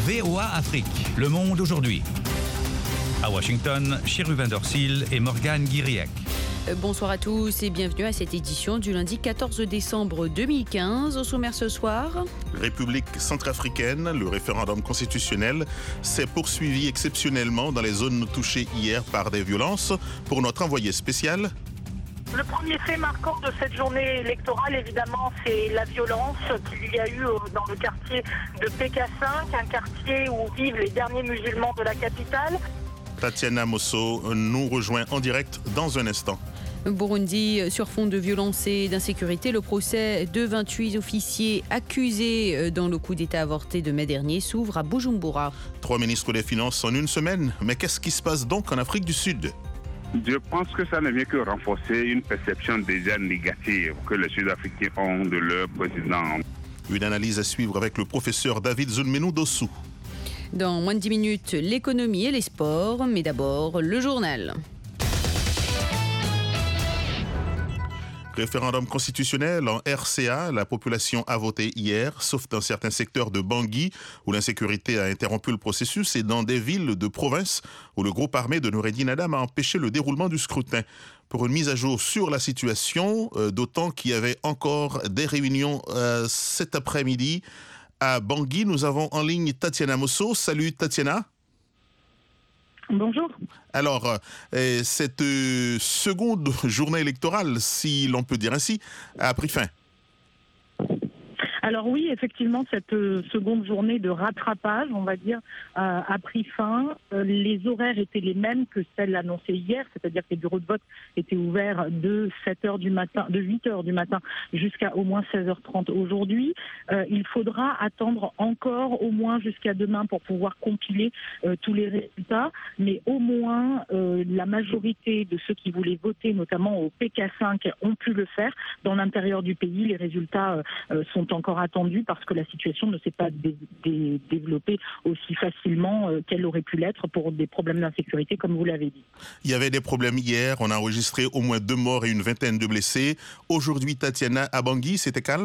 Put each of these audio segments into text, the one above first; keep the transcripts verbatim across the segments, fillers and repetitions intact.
V O A Afrique, Le Monde aujourd'hui. À Washington, Chérubin Dorsil et Morgane Guiriac. Bonsoir à tous et bienvenue à cette édition du lundi quatorze décembre deux mille quinze. Au sommaire ce soir, République centrafricaine, le référendum constitutionnel s'est poursuivi exceptionnellement dans les zones touchées hier par des violences. Pour notre envoyé spécial, le premier fait marquant de cette journée électorale, évidemment, c'est la violence qu'il y a eu dans le quartier de P K cinq, un quartier où vivent les derniers musulmans de la capitale. Tatiana Mosso nous rejoint en direct dans un instant. Burundi, sur fond de violence et d'insécurité, le procès de vingt-huit officiers accusés dans le coup d'État avorté de mai dernier s'ouvre à Bujumbura. Trois ministres des Finances en une semaine. Mais qu'est-ce qui se passe donc en Afrique du Sud ? Je pense que ça ne vient que renforcer une perception déjà négative que les Sud-Africains ont de leur président. Une analyse à suivre avec le professeur David Zunmenou Dossou. Dans moins de dix minutes, l'économie et les sports, mais d'abord le journal. Référendum constitutionnel en R C A, la population a voté hier, sauf dans certains secteurs de Bangui où l'insécurité a interrompu le processus et dans des villes de province où le groupe armé de Noureddine Adam a empêché le déroulement du scrutin. Pour une mise à jour sur la situation, euh, d'autant qu'il y avait encore des réunions euh, cet après-midi à Bangui, nous avons en ligne Tatiana Mosso. Salut Tatiana. Bonjour. Alors, euh, cette euh, seconde journée électorale, si l'on peut dire ainsi, a pris fin. Alors oui, effectivement, cette euh, seconde journée de rattrapage, on va dire, euh, a pris fin. Euh, les horaires étaient les mêmes que celles annoncées hier, c'est-à-dire que les bureaux de vote étaient ouverts de sept heures du matin, de huit heures du matin jusqu'à au moins seize heures trente aujourd'hui. Euh, il faudra attendre encore au moins jusqu'à demain pour pouvoir compiler euh, tous les résultats, mais au moins euh, la majorité de ceux qui voulaient voter, notamment au P K cinq, ont pu le faire. Dans l'intérieur du pays, les résultats euh, sont encore attendu parce que la situation ne s'est pas dé- dé- développée aussi facilement euh, qu'elle aurait pu l'être pour des problèmes d'insécurité, comme vous l'avez dit. Il y avait des problèmes hier, on a enregistré au moins deux morts et une vingtaine de blessés. Aujourd'hui, Tatiana, à Bangui, c'était calme ?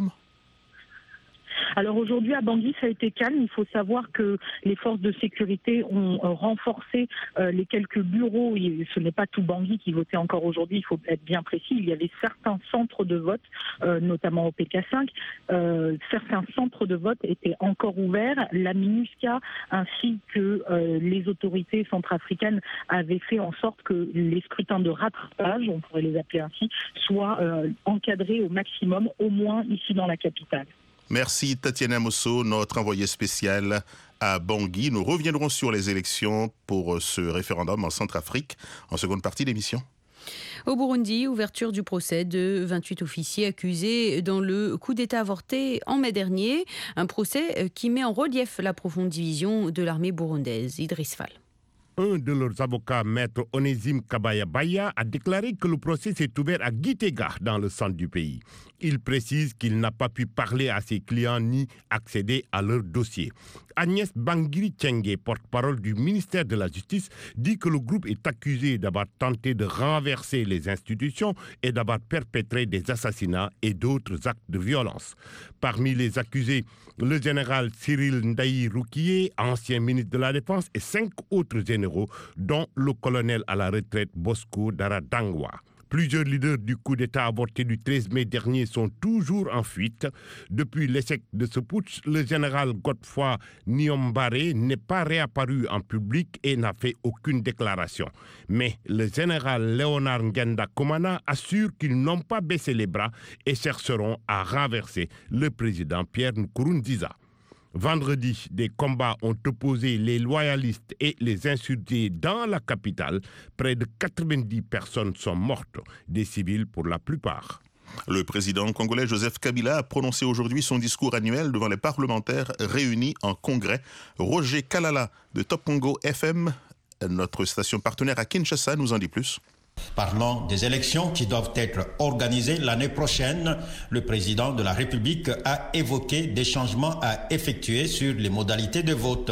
Alors aujourd'hui à Bangui, ça a été calme. Il faut savoir que les forces de sécurité ont euh, renforcé euh, les quelques bureaux. Et ce n'est pas tout Bangui qui votait encore aujourd'hui, il faut être bien précis. Il y avait certains centres de vote, euh, notamment au P K cinq. Euh, certains centres de vote étaient encore ouverts. La MINUSCA ainsi que euh, les autorités centrafricaines avaient fait en sorte que les scrutins de rattrapage, on pourrait les appeler ainsi, soient euh, encadrés au maximum, au moins ici dans la capitale. Merci Tatiana Mosso, notre envoyée spéciale à Bangui. Nous reviendrons sur les élections pour ce référendum en Centrafrique en seconde partie d'émission. Au Burundi, ouverture du procès de vingt-huit officiers accusés dans le coup d'État avorté en mai dernier. Un procès qui met en relief la profonde division de l'armée burundaise. Idriss Fall. Un de leurs avocats, maître Onésime Kabaya-Baya, a déclaré que le procès s'est ouvert à Gitega, dans le centre du pays. Il précise qu'il n'a pas pu parler à ses clients ni accéder à leur dossier. Agnès Bangiri-Tchengue, porte-parole du ministère de la Justice, dit que le groupe est accusé d'avoir tenté de renverser les institutions et d'avoir perpétré des assassinats et d'autres actes de violence. Parmi les accusés, le général Cyril Ndayi Roukié, ancien ministre de la Défense, et cinq autres généraux, dont le colonel à la retraite Bosco Daradangwa. Plusieurs leaders du coup d'État avorté du treize mai dernier sont toujours en fuite. Depuis l'échec de ce putsch, le général Godefroy Niyombare n'est pas réapparu en public et n'a fait aucune déclaration. Mais le général Léonard Ngenda Komana assure qu'ils n'ont pas baissé les bras et chercheront à renverser le président Pierre Nkurunziza. Vendredi, des combats ont opposé les loyalistes et les insurgés dans la capitale. Près de quatre-vingt-dix personnes sont mortes, des civils pour la plupart. Le président congolais Joseph Kabila a prononcé aujourd'hui son discours annuel devant les parlementaires réunis en congrès. Roger Kalala de Top Congo F M, notre station partenaire à Kinshasa, nous en dit plus. Parlant des élections qui doivent être organisées l'année prochaine, le président de la République a évoqué des changements à effectuer sur les modalités de vote.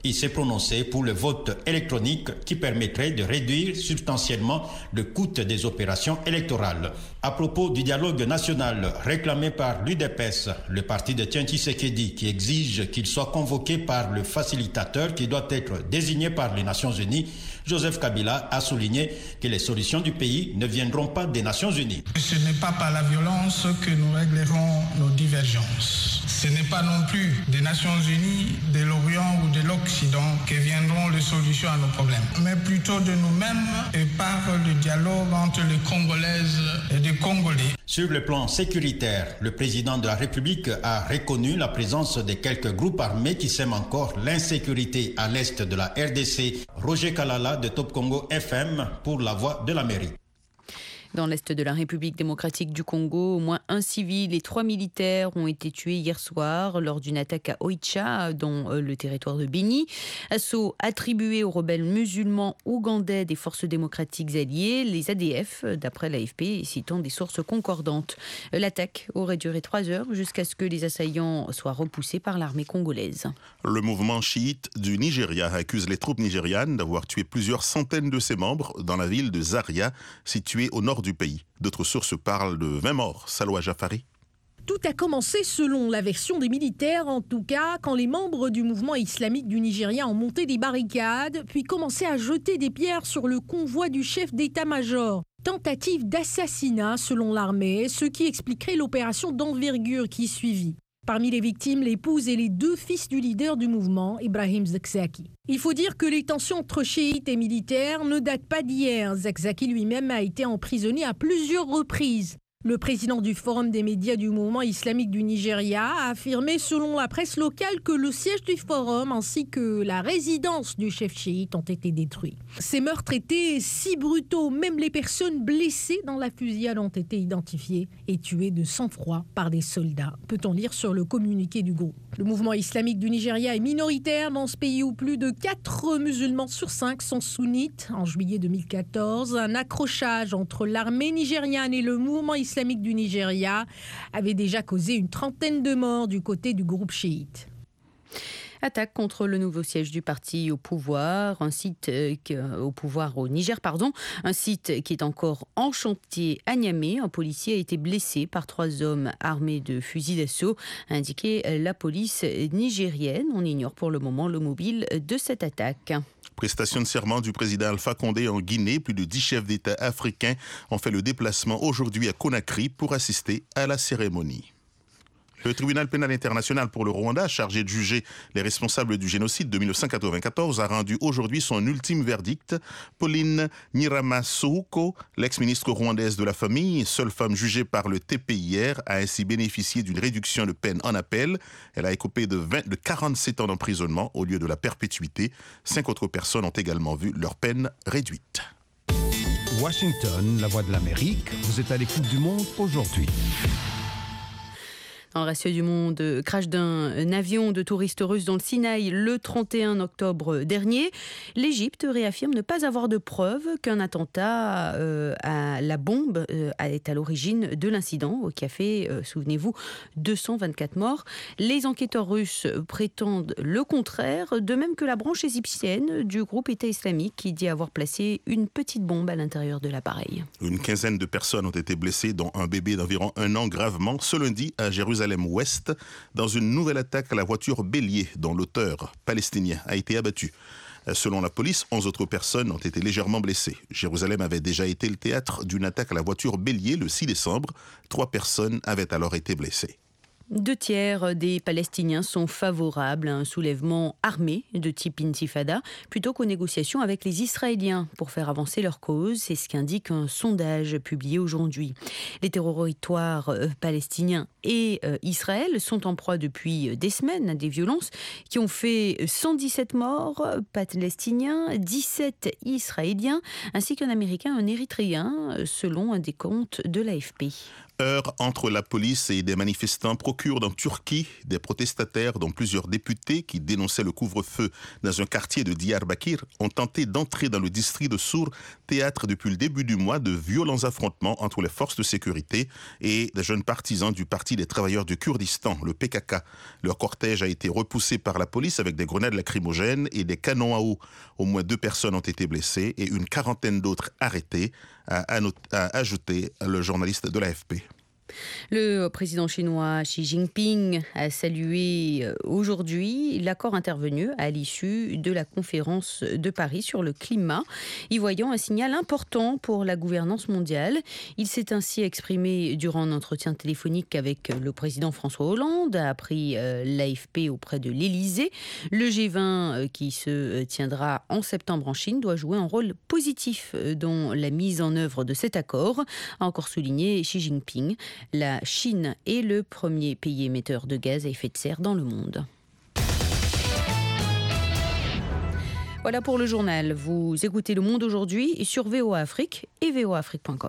Il s'est prononcé pour le vote électronique qui permettrait de réduire substantiellement le coût des opérations électorales. À propos du dialogue national réclamé par l'U D P S, le parti de Tiens Tshisekedi, qui exige qu'il soit convoqué par le facilitateur qui doit être désigné par les Nations Unies, Joseph Kabila a souligné que les solutions du pays ne viendront pas des Nations Unies. Ce n'est pas par la violence que nous réglerons nos divergences. Ce n'est pas non plus des Nations Unies, de l'Orient ou de l'Occident que viendront les solutions à nos problèmes, mais plutôt de nous-mêmes et par le dialogue entre les Congolaises et les Congolais. Sur le plan sécuritaire, le président de la République a reconnu la présence de quelques groupes armés qui sèment encore l'insécurité à l'est de la R D C. Roger Kalala de Top Congo F M pour la Voix de l'Amérique. Dans l'est de la République démocratique du Congo, au moins un civil et trois militaires ont été tués hier soir lors d'une attaque à Oicha, dans le territoire de Béni. Assaut attribué aux rebelles musulmans ougandais des forces démocratiques alliées, les A D F, d'après l'A F P, citant des sources concordantes. L'attaque aurait duré trois heures jusqu'à ce que les assaillants soient repoussés par l'armée congolaise. Le mouvement chiite du Nigeria accuse les troupes nigérianes d'avoir tué plusieurs centaines de ses membres dans la ville de Zaria, située au nord du pays. D'autres sources parlent de vingt morts. Salwa Jafari. Tout a commencé, selon la version des militaires en tout cas, quand les membres du mouvement islamique du Nigeria ont monté des barricades, puis commencé à jeter des pierres sur le convoi du chef d'état-major. Tentative d'assassinat selon l'armée, ce qui expliquerait l'opération d'envergure qui suivit. Parmi les victimes, l'épouse et les deux fils du leader du mouvement, Ibrahim Zakzaki. Il faut dire que les tensions entre chiites et militaires ne datent pas d'hier. Zakzaki lui-même a été emprisonné à plusieurs reprises. Le président du Forum des médias du mouvement islamique du Nigeria a affirmé selon la presse locale que le siège du Forum ainsi que la résidence du chef chiite ont été détruits. Ces meurtres étaient si brutaux, même les personnes blessées dans la fusillade ont été identifiées et tuées de sang-froid par des soldats, peut-on lire sur le communiqué du groupe. Le mouvement islamique du Nigeria est minoritaire dans ce pays où plus de quatre musulmans sur cinq sont sunnites. En juillet deux mille quatorze, un accrochage entre l'armée nigériane et le mouvement islamique islamique du Nigeria avait déjà causé une trentaine de morts du côté du groupe chiite. Attaque contre le nouveau siège du parti au pouvoir, un site euh, au pouvoir au Niger, pardon, un site qui est encore en chantier à Niamey. Un policier a été blessé par trois hommes armés de fusils d'assaut, a indiqué la police nigérienne. On ignore pour le moment le mobile de cette attaque. Prestation de serment du président Alpha Condé en Guinée. Plus de dix chefs d'État africains ont fait le déplacement aujourd'hui à Conakry pour assister à la cérémonie. Le tribunal pénal international pour le Rwanda, chargé de juger les responsables du génocide de mille neuf cent quatre-vingt-quatorze, a rendu aujourd'hui son ultime verdict. Pauline Nyiramasohuko, l'ex-ministre rwandaise de la famille, seule femme jugée par le T P I R, a ainsi bénéficié d'une réduction de peine en appel. Elle a écopé de, vingt, de quarante-sept ans d'emprisonnement au lieu de la perpétuité. Cinq autres personnes ont également vu leur peine réduite. Washington, la voix de l'Amérique, vous êtes à l'écoute du monde aujourd'hui. Dans le reste du monde, crash d'un avion de touristes russes dans le Sinaï le trente et un octobre dernier. L'Égypte réaffirme ne pas avoir de preuves qu'un attentat euh, à la bombe euh, est à l'origine de l'incident qui a fait, euh, souvenez-vous, deux cent vingt-quatre morts. Les enquêteurs russes prétendent le contraire, de même que la branche égyptienne du groupe État islamique qui dit avoir placé une petite bombe à l'intérieur de l'appareil. Une quinzaine de personnes ont été blessées, dont un bébé d'environ un an gravement, ce lundi à Jérusalem Ouest, dans une nouvelle attaque à la voiture bélier dont l'auteur palestinien a été abattu. Selon la police, onze autres personnes ont été légèrement blessées. Jérusalem avait déjà été le théâtre d'une attaque à la voiture bélier le six décembre. Trois personnes avaient alors été blessées. Deux tiers des Palestiniens sont favorables à un soulèvement armé de type intifada plutôt qu'aux négociations avec les Israéliens pour faire avancer leur cause. C'est ce qu'indique un sondage publié aujourd'hui. Les territoires palestiniens et Israël sont en proie depuis des semaines à des violences qui ont fait cent dix-sept morts palestiniens, dix-sept israéliens, ainsi qu'un Américain, un Érythréen, selon un décompte de l'A F P. Heure entre la police et des manifestants procurent en Turquie des protestataires dont plusieurs députés qui dénonçaient le couvre-feu dans un quartier de Diyarbakir ont tenté d'entrer dans le district de Sur, théâtre depuis le début du mois de violents affrontements entre les forces de sécurité et des jeunes partisans du Parti des travailleurs du Kurdistan, le P K K. Leur cortège a été repoussé par la police avec des grenades lacrymogènes et des canons à eau. Au moins deux personnes ont été blessées et une quarantaine d'autres arrêtées, a, a ajouté le journaliste de l'A F P. Le président chinois Xi Jinping a salué aujourd'hui l'accord intervenu à l'issue de la conférence de Paris sur le climat, y voyant un signal important pour la gouvernance mondiale. Il s'est ainsi exprimé durant un entretien téléphonique avec le président François Hollande, a appris l'A F P auprès de l'Élysée. Le G vingt qui se tiendra en septembre en Chine doit jouer un rôle positif dans la mise en œuvre de cet accord, a encore souligné Xi Jinping. La Chine est le premier pays émetteur de gaz à effet de serre dans le monde. Voilà pour le journal. Vous écoutez Le Monde aujourd'hui sur V O A Afrique et v o a afrique point com.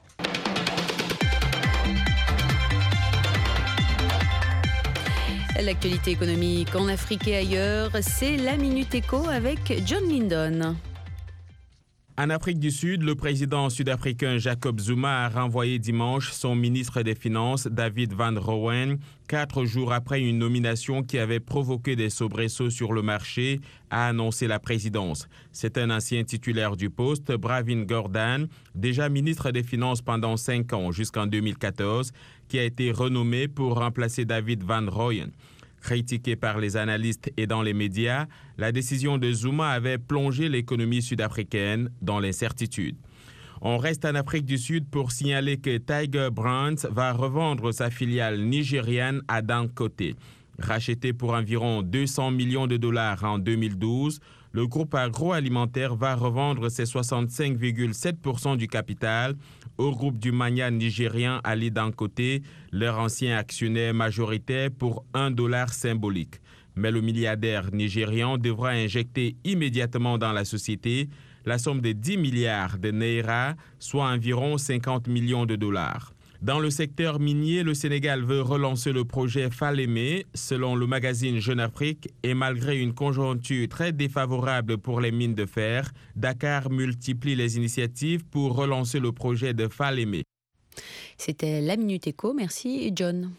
L'actualité économique en Afrique et ailleurs, c'est la Minute Éco avec John Lindon. En Afrique du Sud, le président sud-africain Jacob Zuma a renvoyé dimanche son ministre des Finances, David Van Rooyen, quatre jours après une nomination qui avait provoqué des soubresauts sur le marché, a annoncé la présidence. C'est un ancien titulaire du poste, Bravin Gordhan, déjà ministre des Finances pendant cinq ans jusqu'en deux mille quatorze, qui a été renommé pour remplacer David Van Rooyen. Critiquée par les analystes et dans les médias, la décision de Zuma avait plongé l'économie sud-africaine dans l'incertitude. On reste en Afrique du Sud pour signaler que Tiger Brands va revendre sa filiale nigériane à Dangote. Racheté pour environ deux cents millions de dollars en deux mille douze, le groupe agroalimentaire va revendre ses soixante-cinq virgule sept pour cent du capital au groupe du magnat nigérien Ali Dangote, leur ancien actionnaire majoritaire, pour un dollar symbolique. Mais le milliardaire nigérian devra injecter immédiatement dans la société la somme de dix milliards de naira, soit environ cinquante millions de dollars. Dans le secteur minier, le Sénégal veut relancer le projet Falémé, selon le magazine Jeune Afrique, et malgré une conjoncture très défavorable pour les mines de fer, Dakar multiplie les initiatives pour relancer le projet de Falémé. C'était la Minute Éco. Merci, John.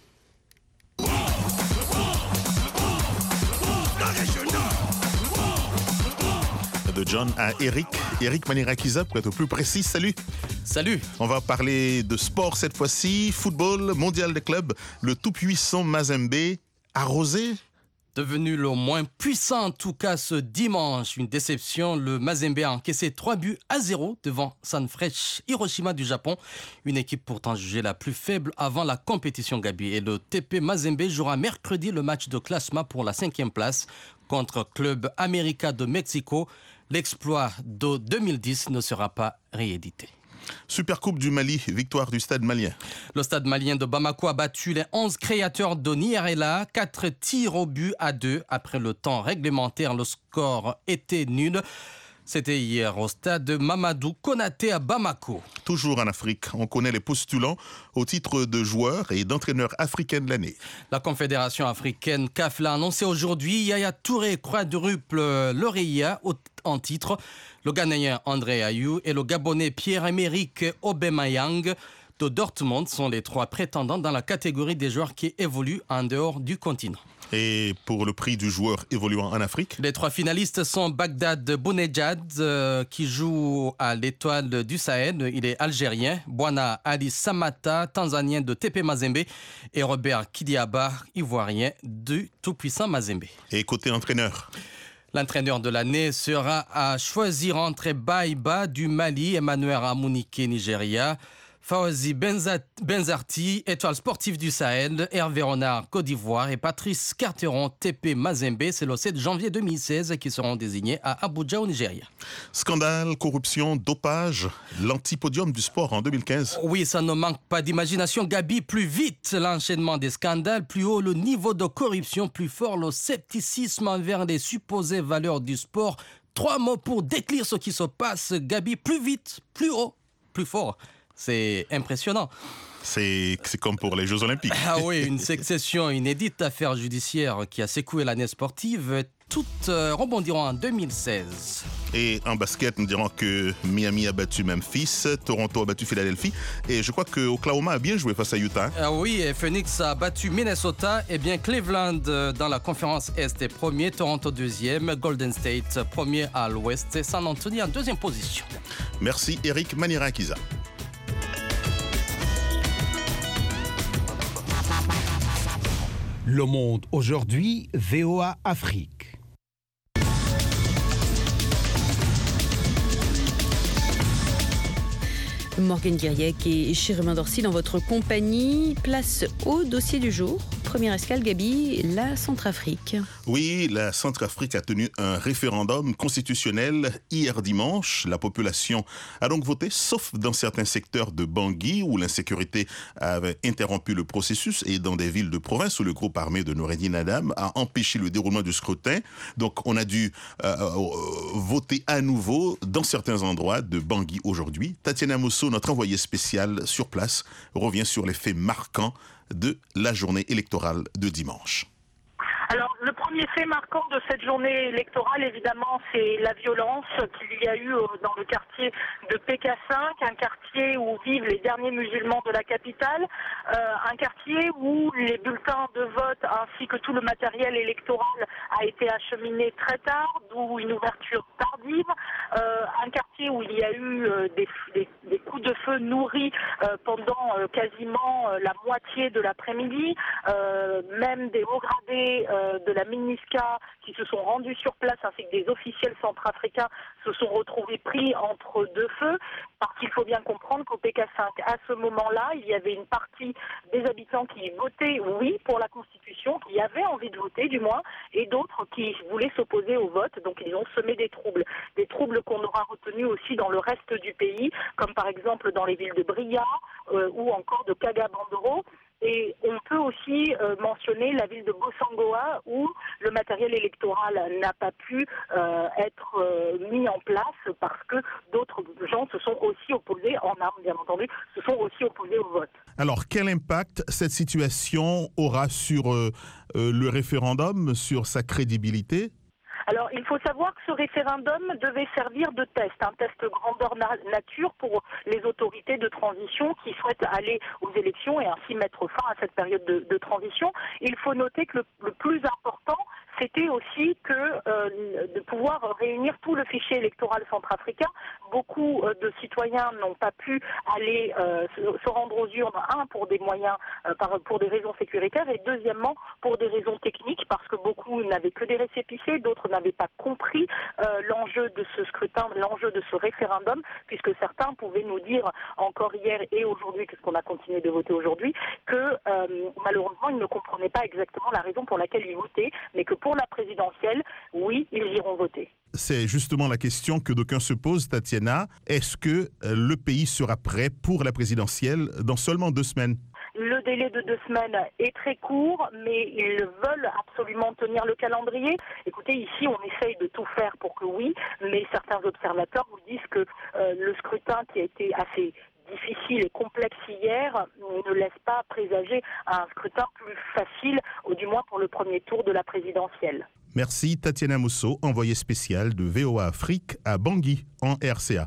De John à Eric. Eric Manirakiza, pour être plus précis, salut. Salut. On va parler de sport cette fois-ci, football, mondial des clubs, le tout-puissant Mazembe arrosé. Devenu le moins puissant en tout cas ce dimanche, une déception, le Mazembe a encaissé trois buts à zéro devant Sanfrecce Hiroshima du Japon, une équipe pourtant jugée la plus faible avant la compétition, Gabi. Et le T P Mazembe jouera mercredi le match de classement pour la cinquième place contre Club América de Mexico. L'exploit de deux mille dix ne sera pas réédité. Supercoupe du Mali, victoire du Stade malien. Le Stade malien de Bamako a battu les onze créateurs de Nierela, quatre tirs au but à deux. Après le temps réglementaire, le score était nul. C'était hier au stade Mamadou Konaté à Bamako. Toujours en Afrique, on connaît les postulants au titre de joueur et d'entraîneur africain de l'année. La Confédération africaine C A F l'a annoncé aujourd'hui. Yaya Touré quadruple lauréat en titre. Le Ghanéen André Ayou et le Gabonais Pierre-Emerick Aubameyang de Dortmund sont les trois prétendants dans la catégorie des joueurs qui évoluent en dehors du continent. Et pour le prix du joueur évoluant en Afrique, les trois finalistes sont Bagdad Bounedjad, euh, qui joue à l'Étoile du Sahel. Il est algérien. Bwana Ali Samata, tanzanien de T P Mazembe. Et Robert Kidiaba, ivoirien du tout-puissant Mazembe. Et côté entraîneur, l'entraîneur de l'année sera à choisir entre Baïba du Mali, Emmanuel Amunike Nigeria, Fawzi Benzarti, étoile sportive du Sahel, Hervé Renard, Côte d'Ivoire et Patrice Carteron, T P Mazembe. C'est le sept janvier deux mille seize qui seront désignés à Abuja au Nigeria. Scandale, corruption, dopage, l'antipodium du sport en deux mille quinze. Oui, ça ne manque pas d'imagination. Gabi, plus vite l'enchaînement des scandales, plus haut le niveau de corruption, plus fort le scepticisme envers les supposées valeurs du sport. Trois mots pour décrire ce qui se passe, Gabi, plus vite, plus haut, plus fort. C'est impressionnant. C'est, c'est comme pour les Jeux Olympiques. Ah oui, une succession inédite d'affaires judiciaires qui a secoué l'année sportive. Toutes euh, rebondiront en deux mille seize. Et en basket, nous dirons que Miami a battu Memphis, Toronto a battu Philadelphie. Et je crois que Oklahoma a bien joué face à Utah. Ah oui, et Phoenix a battu Minnesota. Et bien Cleveland euh, dans la conférence Est est premier, Toronto deuxième, Golden State premier à l'Ouest et San Antonio en deuxième position. Merci Eric Manirakiza. Le Monde aujourd'hui, V O A Afrique. Morgane Guiriec et Chérubin Dorsil en votre compagnie. Place au dossier du jour. Première escale, Gabi, la Centrafrique. Oui, la Centrafrique a tenu un référendum constitutionnel hier dimanche. La population a donc voté, sauf dans certains secteurs de Bangui où l'insécurité avait interrompu le processus et dans des villes de province où le groupe armé de Noureddine Adam a empêché le déroulement du scrutin. Donc on a dû euh, euh, voter à nouveau dans certains endroits de Bangui aujourd'hui. Tatiana Mosso, notre envoyée spéciale sur place, revient sur les faits marquants de la journée électorale de dimanche. Alors, le premier fait marquant de cette journée électorale, évidemment, c'est la violence qu'il y a eu dans le quartier de P K cinq, un quartier où vivent les derniers musulmans de la capitale, euh, un quartier où les bulletins de vote ainsi que tout le matériel électoral a été acheminé très tard, d'où une ouverture tardive, euh, un quartier où il y a eu euh, des, des, des coups de feu nourris euh, pendant euh, quasiment euh, la moitié de l'après-midi, euh, même des hauts gradés euh, de la MINUSCA qui se sont rendus sur place ainsi que des officiels centrafricains se sont retrouvés pris entre deux feux parce qu'il faut bien comprendre qu'au P K cinq, à ce moment-là, il y avait une partie des habitants qui votaient oui pour la Constitution, qui avaient envie de voter du moins, et d'autres qui voulaient s'opposer au vote, donc ils ont semé des troubles. Des troubles qu'on aura retenus aussi dans le reste du pays, comme par exemple dans les villes de Bria euh, ou encore de Kagabandoro. Et on peut aussi euh, mentionner la ville de Bossangoa où le matériel électoral n'a pas pu euh, être euh, mis en place parce que d'autres gens se sont aussi opposés, en armes bien entendu, se sont aussi opposés au vote. Alors, quel impact cette situation aura sur euh, euh, le référendum, sur sa crédibilité ? Alors, il faut savoir que ce référendum devait servir de test, un test grandeur nature pour les autorités de transition qui souhaitent aller aux élections et ainsi mettre fin à cette période de, de transition. Il faut noter que le, le plus important, c'était aussi que euh, de pouvoir réunir tout le fichier électoral centrafricain. Beaucoup euh, de citoyens n'ont pas pu aller euh, se, se rendre aux urnes, un, pour des moyens, euh, par, pour des raisons sécuritaires, et deuxièmement, pour des raisons techniques, parce que beaucoup n'avaient que des récépissés, d'autres n'avaient pas compris euh, l'enjeu de ce scrutin, l'enjeu de ce référendum, puisque certains pouvaient nous dire encore hier et aujourd'hui, puisqu'on a continué de voter aujourd'hui, que euh, malheureusement, ils ne comprenaient pas exactement la raison pour laquelle ils votaient, mais que pour Pour la présidentielle, oui, ils iront voter. C'est justement la question que d'aucuns se posent, Tatiana. Est-ce que le pays sera prêt pour la présidentielle dans seulement deux semaines ? Le délai de deux semaines est très court, mais ils veulent absolument tenir le calendrier. Écoutez, ici, on essaye de tout faire pour que oui, mais certains observateurs vous disent que euh, le scrutin qui a été assez difficile et complexe hier ne laisse pas présager un scrutin plus facile, ou du moins pour le premier tour de la présidentielle. Merci Tatiana Mosso, envoyée spéciale de V O A Afrique à Bangui, en R C A.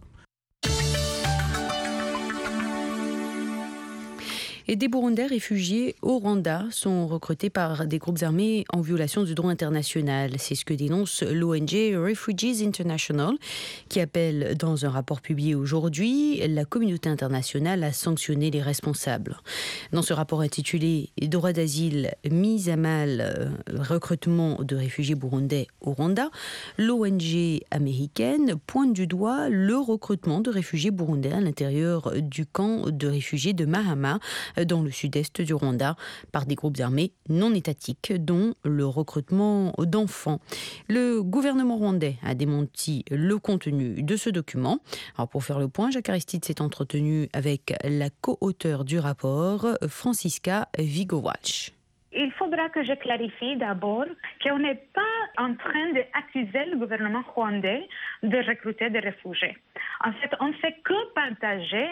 Et des Burundais réfugiés au Rwanda sont recrutés par des groupes armés en violation du droit international. C'est ce que dénonce l'O N G Refugees International, qui appelle dans un rapport publié aujourd'hui la communauté internationale à sanctionner les responsables. Dans ce rapport intitulé « Droit d'asile, mise à mal, recrutement de réfugiés burundais au Rwanda », l'O N G américaine pointe du doigt le recrutement de réfugiés burundais à l'intérieur du camp de réfugiés de Mahama, dans le sud-est du Rwanda, par des groupes armés non étatiques, dont le recrutement d'enfants. Le gouvernement rwandais a démenti le contenu de ce document. Alors pour faire le point, Jacques Aristide s'est entretenu avec la co-auteure du rapport, Francisca Vigowalch. Il faudra que je clarifie d'abord qu'on n'est pas en train d'accuser le gouvernement rwandais de recruter des réfugiés. En fait, on ne fait que partager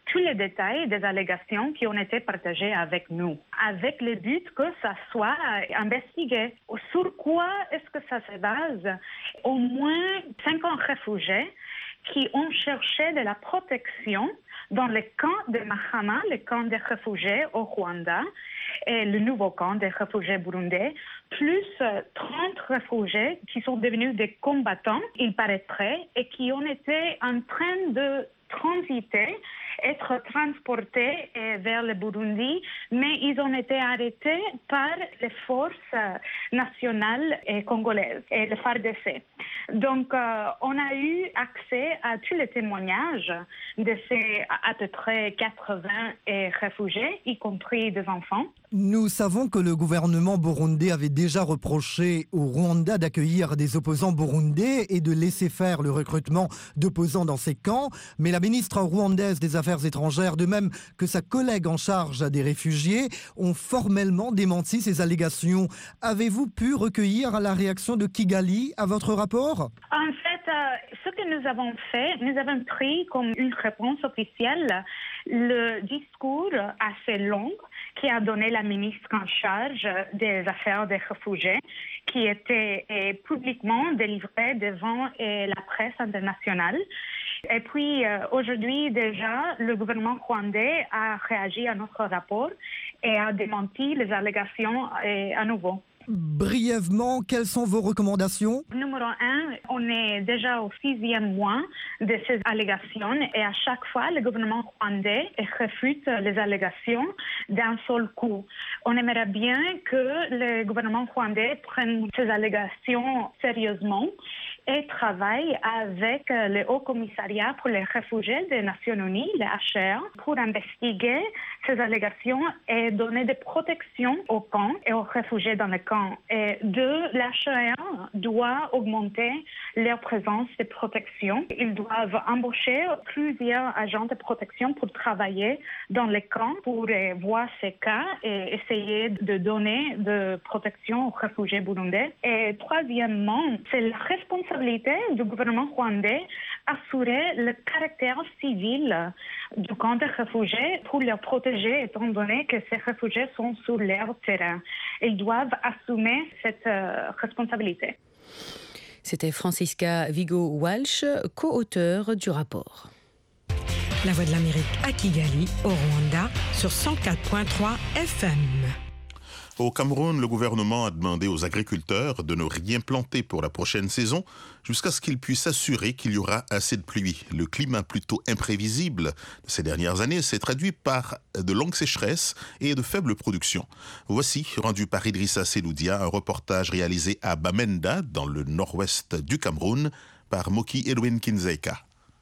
tous les détails des allégations qui ont été partagées avec nous, avec le but que ça soit investigué. Sur quoi est-ce que ça se base? Au moins cinquante réfugiés qui ont cherché de la protection dans le camp de Mahama, le camp des réfugiés au Rwanda, et le nouveau camp des réfugiés burundais, plus trente réfugiés qui sont devenus des combattants, il paraîtrait, et qui ont été en train de transiter, être transportés vers le Burundi, mais ils ont été arrêtés par les forces nationales et congolaises et le F A R D C. Donc, euh, on a eu accès à tous les témoignages de ces à peu près quatre-vingts réfugiés, y compris des enfants. Nous savons que le gouvernement burundais avait déjà reproché au Rwanda d'accueillir des opposants burundais et de laisser faire le recrutement d'opposants dans ces camps. Mais la ministre rwandaise des Affaires étrangères, de même que sa collègue en charge des réfugiés, ont formellement démenti ces allégations. Avez-vous pu recueillir la réaction de Kigali à votre rapport? En fait, euh, ce que nous avons fait, nous avons pris comme une réponse officielle le discours assez long qui a donné la ministre en charge des affaires des réfugiés, qui était eh, publiquement délivré devant eh, la presse internationale. Et puis euh, aujourd'hui déjà, le gouvernement rwandais a réagi à notre rapport et a démenti les allégations eh, à nouveau. Brièvement, quelles sont vos recommandations? Numéro un, on est déjà au sixième mois de ces allégations et à chaque fois, le gouvernement rwandais réfute les allégations d'un seul coup. On aimerait bien que le gouvernement rwandais prenne ces allégations sérieusement et travaille avec le Haut Commissariat pour les réfugiés des Nations Unies, le H C R, pour investiguer ces allégations et donner des protections aux camps et aux réfugiés dans les camps. Et deux, l'H C R doit augmenter leur présence de protection. Ils doivent embaucher plusieurs agents de protection pour travailler dans les camps, pour voir ces cas et essayer de donner de protection aux réfugiés burundais. Et troisièmement, c'est la responsabilité du gouvernement rwandais assurer le caractère civil du camp des réfugiés pour les protéger, étant donné que ces réfugiés sont sur leur terrain. Ils doivent assumer cette euh, responsabilité. C'était Francisca Vigo-Walsh, co-auteure du rapport. La Voix de l'Amérique à Kigali, au Rwanda, sur cent quatre virgule trois F M. Au Cameroun, le gouvernement a demandé aux agriculteurs de ne rien planter pour la prochaine saison jusqu'à ce qu'ils puissent assurer qu'il y aura assez de pluie. Le climat plutôt imprévisible de ces dernières années s'est traduit par de longues sécheresses et de faibles productions. Voici, rendu par Idrissa Seloudia, un reportage réalisé à Bamenda, dans le nord-ouest du Cameroun, par Moki Edwin Kinzeka.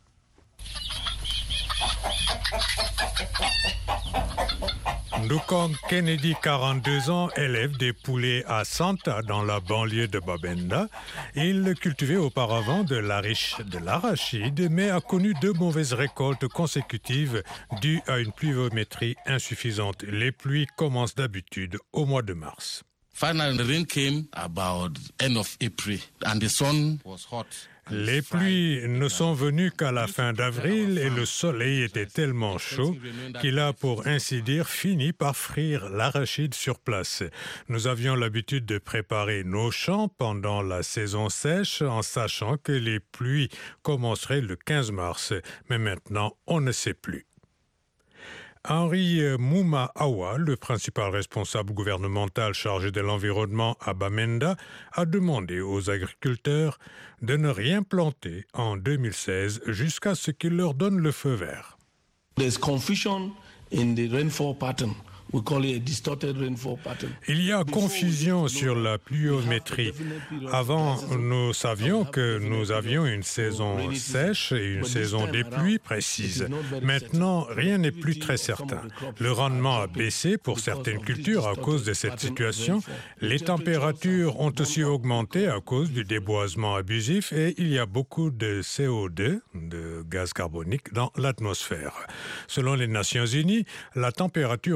Ndukong Kennedy, quarante-deux ans, élève des poulets à Santa dans la banlieue de Babenda. Il cultivait auparavant de l'arachide, mais a connu deux mauvaises récoltes consécutives dues à une pluviométrie insuffisante. Les pluies commencent d'habitude au mois de mars. Finally, the rain came about end of April and the sun was hot. Les pluies ne sont venues qu'à la fin d'avril et le soleil était tellement chaud qu'il a, pour ainsi dire, fini par frire l'arachide sur place. Nous avions l'habitude de préparer nos champs pendant la saison sèche en sachant que les pluies commenceraient le quinze mars, mais maintenant on ne sait plus. Henri Mouma Awa, le principal responsable gouvernemental chargé de l'environnement à Bamenda, a demandé aux agriculteurs de ne rien planter en deux mille seize jusqu'à ce qu'il leur donne le feu vert. There's confusion in the rainfall pattern. We call it a distorted rainfall pattern. Il y a confusion sur la pluviométrie. Avant, nous savions que nous avions une saison sèche et une saison des pluies précise. Maintenant, rien n'est plus très certain. Le rendement a baissé pour certaines cultures à cause de cette situation. Les températures ont aussi augmenté à cause du déboisement abusif et il y a beaucoup de C O deux, de gaz carbonique, dans l'atmosphère. Selon les Nations Unies, la température moyenne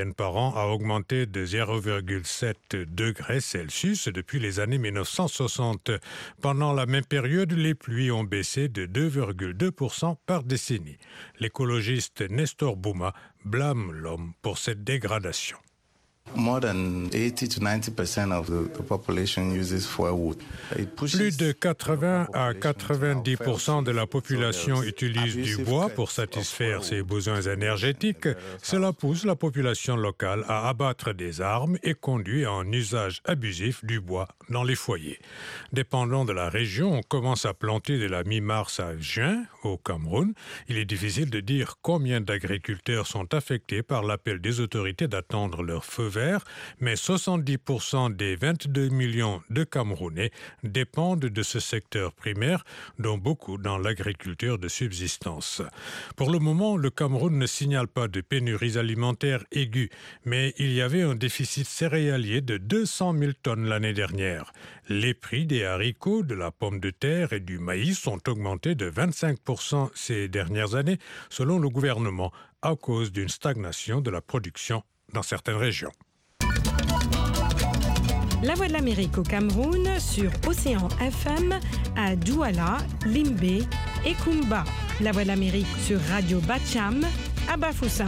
moyenne par an a augmenté de zéro virgule sept degrés Celsius depuis les années mille neuf cent soixante. Pendant la même période, les pluies ont baissé de deux virgule deux pour cent par décennie. L'écologiste Nestor Bouma blâme l'homme pour cette dégradation. More than eighty to ninety percent of the, the population uses firewood. Plus de quatre-vingts à quatre-vingt-dix pour cent de la population utilise du bois pour satisfaire ses besoins énergétiques. Cela pousse la population locale à abattre des arbres et conduit à un usage abusif du bois dans les foyers. Dépendant de la région, on commence à planter de la mi-mars à juin au Cameroun. Il est difficile de dire combien d'agriculteurs sont affectés par l'appel des autorités d'attendre leur feu vert, mais soixante-dix pour cent des vingt-deux millions de Camerounais dépendent de ce secteur primaire, dont beaucoup dans l'agriculture de subsistance. Pour le moment, le Cameroun ne signale pas de pénuries alimentaires aiguës, mais il y avait un déficit céréalier de deux cent mille tonnes l'année dernière. Les prix des haricots, de la pomme de terre et du maïs ont augmenté de vingt-cinq pour cent ces dernières années, selon le gouvernement, à cause d'une stagnation de la production dans certaines régions. La Voix de l'Amérique au Cameroun sur Océan F M à Douala, Limbé et Kumba. La Voix de l'Amérique sur Radio Bacham à Bafoussam.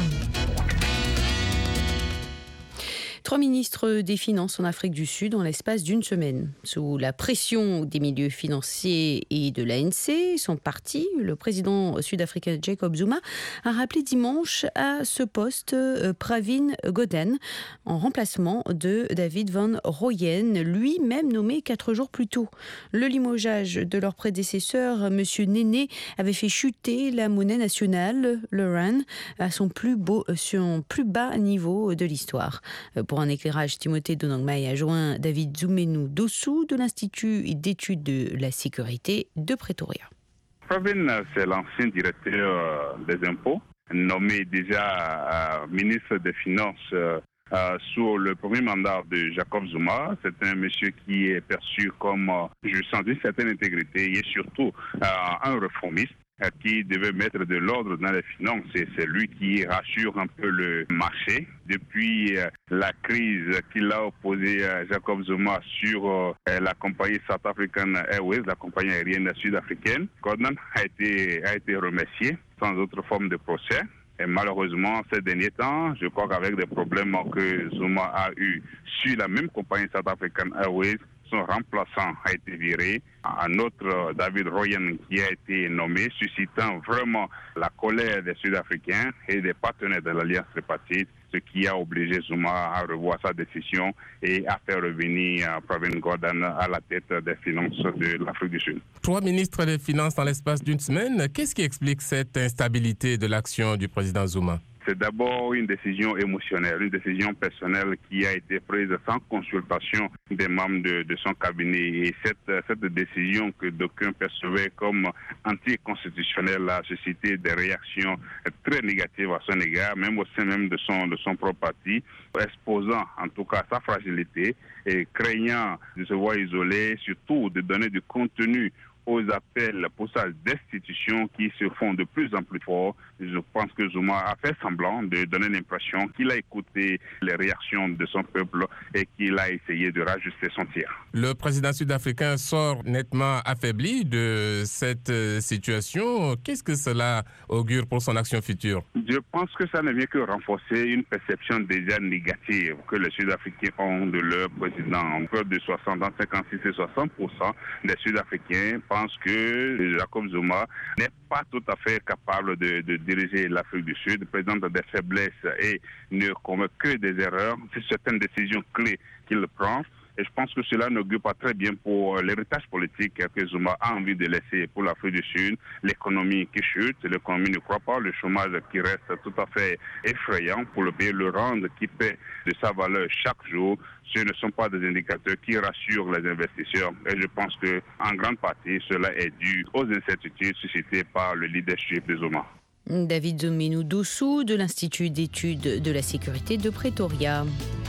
Trois ministres des Finances en Afrique du Sud en l'espace d'une semaine. Sous la pression des milieux financiers et de l'A N C, son parti, le président sud-africain Jacob Zuma, a rappelé dimanche à ce poste Pravin Gordhan, en remplacement de David Van Rooyen, lui-même nommé quatre jours plus tôt. Le limogeage de leur prédécesseur, M. Néné, avait fait chuter la monnaie nationale, le rand, à son plus, beau, son plus bas niveau de l'histoire. Pour un éclairage, Timothée Donangmai a joint David Zoumenou Dossou de l'Institut d'études de la sécurité de Pretoria. Pravin, c'est l'ancien directeur des impôts, nommé déjà euh, ministre des Finances euh, euh, sous le premier mandat de Jacob Zuma. C'est un monsieur qui est perçu comme, euh, je sens, d'une certaine intégrité et surtout euh, un réformiste qui devait mettre de l'ordre dans les finances, et c'est lui qui rassure un peu le marché. Depuis euh, la crise qu'il a opposée à Jacob Zuma sur euh, la compagnie South African Airways, la compagnie aérienne sud-africaine, Gordhan a été, a été remercié sans autre forme de procès. Et malheureusement, ces derniers temps, je crois qu'avec des problèmes que Zuma a eu sur la même compagnie South African Airways, son remplaçant a été viré. Un autre, David Rooyen, qui a été nommé, suscitant vraiment la colère des Sud-Africains et des partenaires de l'Alliance tripartite, ce qui a obligé Zuma à revoir sa décision et à faire revenir Pravin Gordhan à la tête des finances de l'Afrique du Sud. Trois ministres des Finances dans l'espace d'une semaine, qu'est-ce qui explique cette instabilité de l'action du président Zuma ? C'est d'abord une décision émotionnelle, une décision personnelle qui a été prise sans consultation des membres de, de son cabinet. Et cette, cette décision que d'aucuns percevaient comme anticonstitutionnelle a suscité des réactions très négatives à son égard, même au sein même de son, de son propre parti, exposant en tout cas sa fragilité et craignant de se voir isolé, surtout de donner du contenu aux appels pour sa destitution qui se font de plus en plus forts. Je pense que Zuma a fait semblant de donner l'impression qu'il a écouté les réactions de son peuple et qu'il a essayé de rajuster son tir. Le président sud-africain sort nettement affaibli de cette situation. Qu'est-ce que cela augure pour son action future? Je pense que ça ne vient que renforcer une perception déjà négative que les Sud-Africains ont de leur président. Près de soixante, cinquante-six et soixante pour cent des Sud-Africains pensent que Jacob Zuma n'est pas tout à fait capable de, de diriger l'Afrique du Sud, présente des faiblesses et ne commet que des erreurs. C'est certaines décisions clés qu'il prend. Et je pense que cela n'augure pas très bien pour l'héritage politique que Zuma a envie de laisser pour l'Afrique du Sud. L'économie qui chute, l'économie ne croît pas, le chômage qui reste tout à fait effrayant pour le pays, le rand qui paie de sa valeur chaque jour. Ce ne sont pas des indicateurs qui rassurent les investisseurs. Et je pense qu'en grande partie, cela est dû aux incertitudes suscitées par le leadership de Zuma. David Zoumenou Dossou de l'Institut d'études de la sécurité de Pretoria.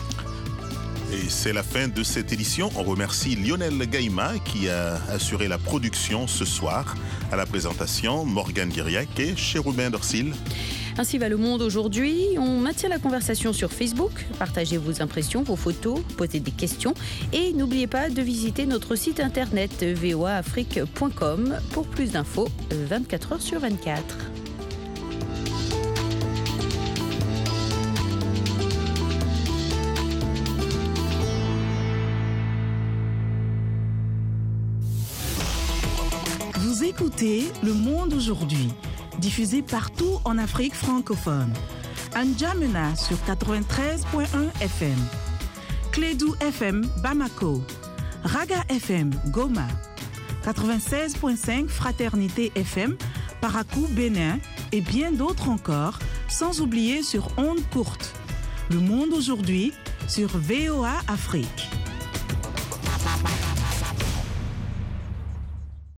Et c'est la fin de cette édition. On remercie Lionel Gaïma qui a assuré la production ce soir. À la présentation, Morgane Guiriac et Chérubin Dorsil. Ainsi va le monde aujourd'hui. On maintient la conversation sur Facebook. Partagez vos impressions, vos photos, posez des questions. Et n'oubliez pas de visiter notre site internet v o a afrique point com pour plus d'infos vingt-quatre heures sur vingt-quatre. Vous écoutez Le Monde aujourd'hui, diffusé partout en Afrique francophone. N'Djamena sur quatre-vingt-treize point un F M, Clédou F M Bamako, Raga F M Goma, quatre-vingt-seize point cinq Fraternité F M Parakou Bénin et bien d'autres encore, sans oublier sur ondes courtes. Le Monde aujourd'hui sur V O A Afrique.